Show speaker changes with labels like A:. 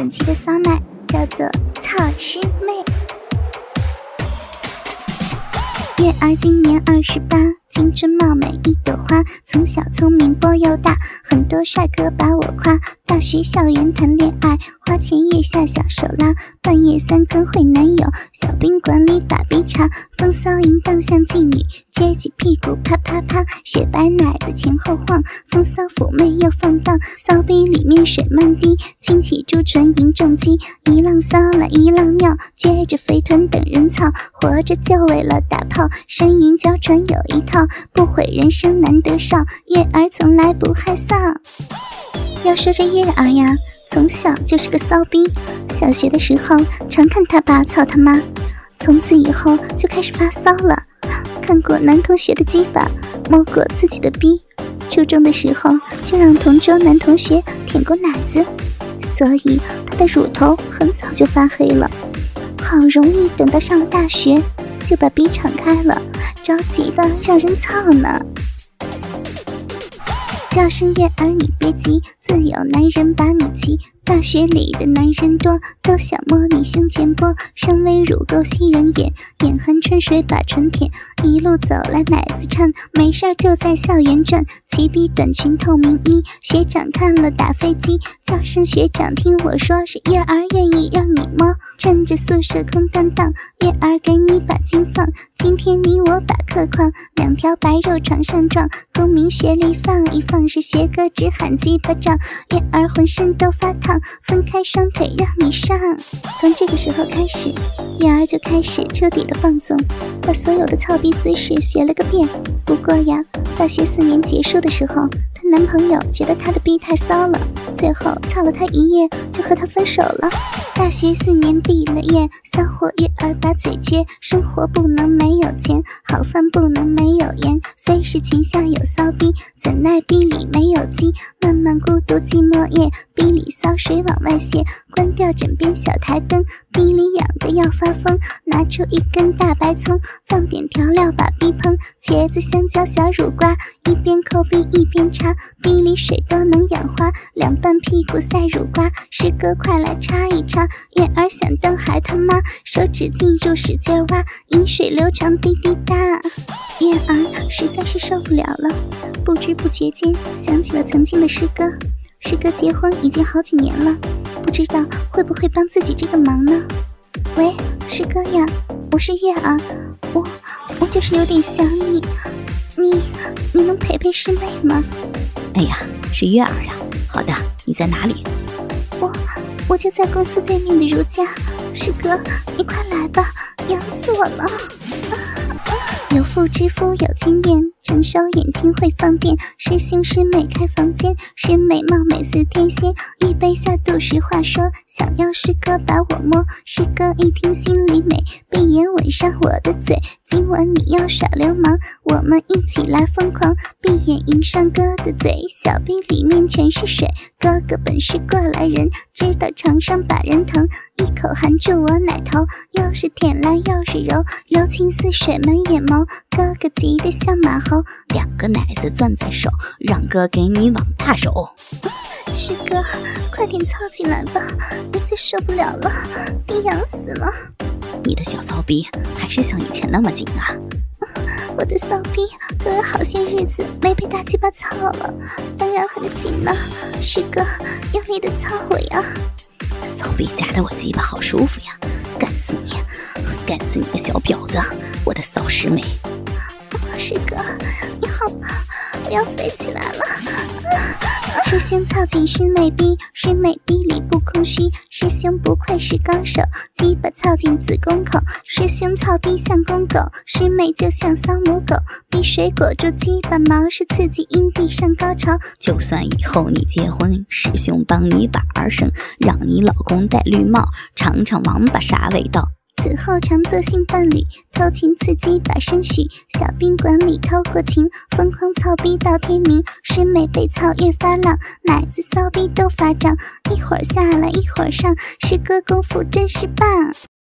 A: 本期的骚奶叫做草师妹。月儿今年28，青春貌美一朵花，从小聪明波又大，很多帅哥把我夸。大学校园谈恋爱，花前月下小手拉，半夜3更会男友，小宾馆里把逼插，风骚淫荡像妓女，撅起屁股啪啪啪，雪白奶子前后晃，风骚妩媚又放荡，骚逼里面水漫滴，亲起朱唇迎重击，一浪骚来一浪尿，撅着肥臀等人操，活着就为了打炮，呻吟娇喘有一套，不悔人生难得少，月儿从来不害臊。要说这月儿呀，从小就是个骚逼，小学的时候常看他爸操他妈，从此以后就开始发骚了，看过男同学的鸡巴，摸过自己的逼，初中的时候就让同桌男同学舔过奶子，所以他的乳头很早就发黑了，好容易等到上了大学就把逼敞开了，着急的让人操呢。叫声月儿你别急，自有男人把你骑，大学里的男人多，都想摸你胸前波，深微乳沟吸人眼，眼含春水把唇舔，一路走来奶子颤，没事就在校园转，齐逼短裙透明衣，学长看了打飞机，叫声学长听我说，是月儿愿意让你摸，趁着宿舍空荡荡，月儿给你把金放，今天你我把客框，两条白肉床上撞，公民学历放一放，是学哥只喊鸡巴仗，月儿浑身都发烫，分开双腿让你上。从这个时候开始，月儿就开始彻底的放纵，把所有的操逼姿势学了个遍。不过呀，大学4年结束的时候，她男朋友觉得她的逼太骚了，最后操了她一夜就和她分手了。大学4年毕了业，骚货月儿把嘴撅，生活不能没有钱，好饭不能没有盐，虽是裙下有骚逼，怎奈逼里没有鸡，慢慢孤独寂寞夜，逼里骚水往外泄，关掉枕边小台灯，逼里痒的要发疯，拿出一根大白葱，放点调料把逼烹，茄子香蕉小乳瓜，一边抠逼一边插，逼里水都能氧化，两半屁股塞乳瓜，师哥快来插一插，月儿想当还他妈，手指进入使劲挖，饮水流长滴滴答，月儿实在是受不了了，不知不觉间想起了曾经的师哥，师哥结婚已经好几年了，不知道会不会帮自己这个忙呢？喂，师哥呀，我是月儿，我就是有点想你，你能陪陪师妹吗？
B: 哎呀，是月儿呀，好的，你在哪里？
A: 我就在公司对面的如家，师哥你快来吧，痒死我了。有妇之夫有经验，成熟眼睛会放电，师兄师妹开房间，师妹貌美似天仙，一杯下肚实话说，想要师哥把我摸，师哥一听心里美，闭眼吻上我的嘴，今晚你要耍流氓，我们一起来疯狂，闭眼迎上哥的嘴，小臂里面全是水，哥哥本是过来人，知道床上把人疼，一口含住我奶头，又是舔烂又是揉，柔情似水满眼眸，哥哥急得像马猴，
B: 两个奶子攥在手，让哥给你往大手。
A: 师哥快点操进来吧，我再受不了了，逼痒死了。
B: 你的小骚逼还是像以前那么紧啊？
A: 我的骚逼都有好些日子没被大鸡巴操了，当然很紧了，师哥用力的操我呀。
B: 骚逼夹得我鸡巴好舒服呀，干死你，干死你个小婊子，我的骚师妹。
A: 师哥你好吗？我要飞起来了。师兄操进师妹逼，师妹逼里不空虚，师兄不愧是高手，鸡巴操进子宫口，师兄操逼像公狗，师妹就像骚母狗，逼水裹住鸡巴毛，是刺激阴蒂上高潮。
B: 就算以后你结婚，师兄帮你把儿生，让你老公戴绿帽，尝尝王八啥味道。
A: 此后常做性伴侣，偷情刺激把身许，小宾馆里偷过情，疯狂操逼到天明，师妹被操越发浪，奶子骚逼都发胀，一会儿下来一会儿上，师哥功夫真是棒。